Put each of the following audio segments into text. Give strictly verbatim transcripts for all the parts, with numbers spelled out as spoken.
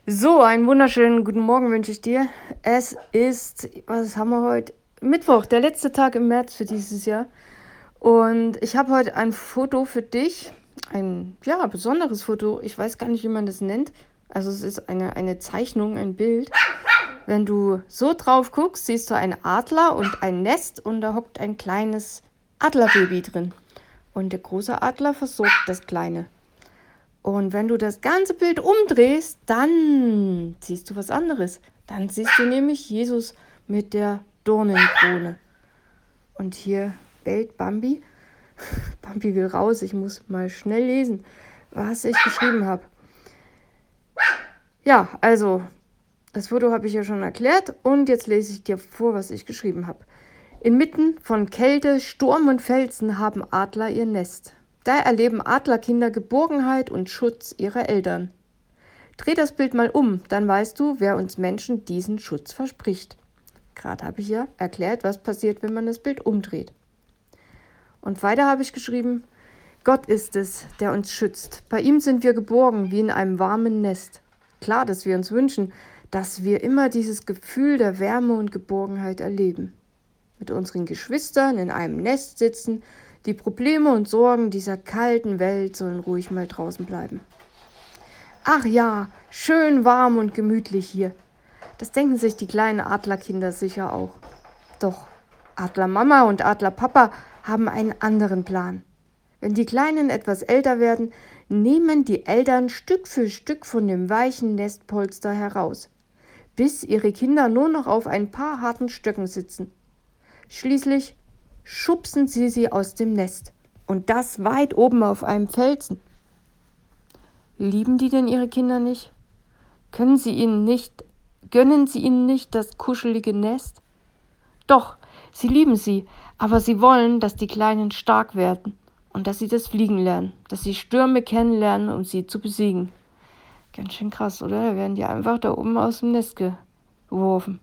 So, einen wunderschönen guten Morgen wünsche ich dir. Es ist, was haben wir heute? Mittwoch, der letzte Tag im März für dieses Jahr. Und ich habe heute ein Foto für dich. Ein, ja, besonderes Foto. Ich weiß gar nicht, wie man das nennt. Also es ist eine, eine Zeichnung, ein Bild. Wenn du so drauf guckst, siehst du einen Adler und ein Nest und da hockt ein kleines Adlerbaby drin. Und der große Adler versorgt das kleine. Und wenn du das ganze Bild umdrehst, dann siehst du was anderes. Dann siehst du nämlich Jesus mit der Dornenkrone. Und hier bellt Bambi. Bambi will raus, ich muss mal schnell lesen, was ich geschrieben habe. Ja, also, das Foto habe ich ja schon erklärt und jetzt lese ich dir vor, was ich geschrieben habe. Inmitten von Kälte, Sturm und Felsen haben Adler ihr Nest. Da erleben Adlerkinder Geborgenheit und Schutz ihrer Eltern. Dreh das Bild mal um, dann weißt du, wer uns Menschen diesen Schutz verspricht. Gerade habe ich ja erklärt, was passiert, wenn man das Bild umdreht. Und weiter habe ich geschrieben, Gott ist es, der uns schützt. Bei ihm sind wir geborgen, wie in einem warmen Nest. Klar, dass wir uns wünschen, dass wir immer dieses Gefühl der Wärme und Geborgenheit erleben. Mit unseren Geschwistern in einem Nest sitzen, die Probleme und Sorgen dieser kalten Welt sollen ruhig mal draußen bleiben. Ach ja, schön warm und gemütlich hier. Das denken sich die kleinen Adlerkinder sicher auch. Doch Adlermama und Adlerpapa haben einen anderen Plan. Wenn die Kleinen etwas älter werden, nehmen die Eltern Stück für Stück von dem weichen Nestpolster heraus, bis ihre Kinder nur noch auf ein paar harten Stöcken sitzen. Schließlich schubsen sie sie aus dem Nest. Und das weit oben auf einem Felsen. Lieben die denn ihre Kinder nicht? Können sie ihnen nicht, gönnen sie ihnen nicht das kuschelige Nest? Doch, sie lieben sie, aber sie wollen, dass die Kleinen stark werden und dass sie das Fliegen lernen, dass sie Stürme kennenlernen, um sie zu besiegen. Ganz schön krass, oder? Da werden die einfach da oben aus dem Nest geworfen.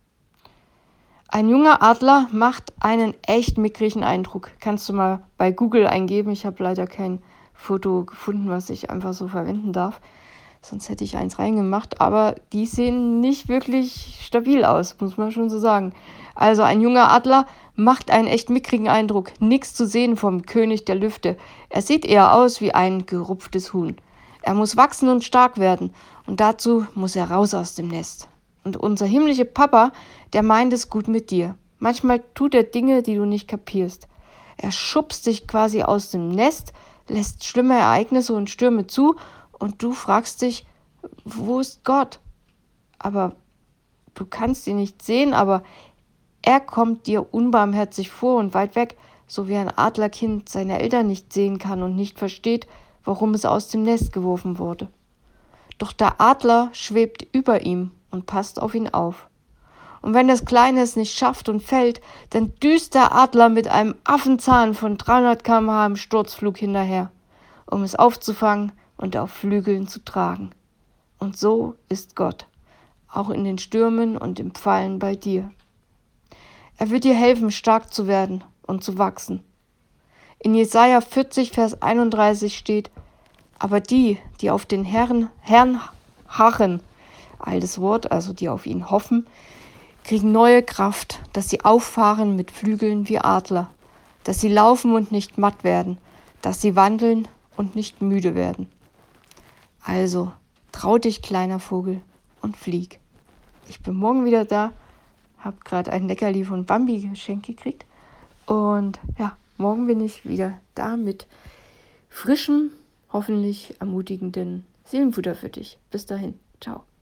Ein junger Adler macht einen echt mickrigen Eindruck. Kannst du mal bei Google eingeben. Ich habe leider kein Foto gefunden, was ich einfach so verwenden darf. Sonst hätte ich eins reingemacht. Aber die sehen nicht wirklich stabil aus, muss man schon so sagen. Also ein junger Adler macht einen echt mickrigen Eindruck. Nichts zu sehen vom König der Lüfte. Er sieht eher aus wie ein gerupftes Huhn. Er muss wachsen und stark werden. Und dazu muss er raus aus dem Nest. Und unser himmlischer Papa, der meint es gut mit dir. Manchmal tut er Dinge, die du nicht kapierst. Er schubst dich quasi aus dem Nest, lässt schlimme Ereignisse und Stürme zu und du fragst dich, wo ist Gott? Aber du kannst ihn nicht sehen, aber er kommt dir unbarmherzig vor und weit weg, so wie ein Adlerkind seine Eltern nicht sehen kann und nicht versteht, warum es aus dem Nest geworfen wurde. Doch der Adler schwebt über ihm und passt auf ihn auf. Und wenn das Kleine es nicht schafft und fällt, dann düst der Adler mit einem Affenzahn von dreihundert Kilometer pro Stunde im Sturzflug hinterher, um es aufzufangen und auf Flügeln zu tragen. Und so ist Gott, auch in den Stürmen und im Fallen bei dir. Er wird dir helfen, stark zu werden und zu wachsen. In Jesaja vierzig, Vers einunddreißig steht, aber die, die auf den Herrn, Herrn harren, altes Wort, also die auf ihn hoffen, kriegen neue Kraft, dass sie auffahren mit Flügeln wie Adler, dass sie laufen und nicht matt werden, dass sie wandeln und nicht müde werden. Also, trau dich, kleiner Vogel, und flieg. Ich bin morgen wieder da, habe gerade ein Leckerli von Bambi geschenkt gekriegt und ja, morgen bin ich wieder da mit frischem, hoffentlich ermutigenden Seelenfutter für dich. Bis dahin, ciao.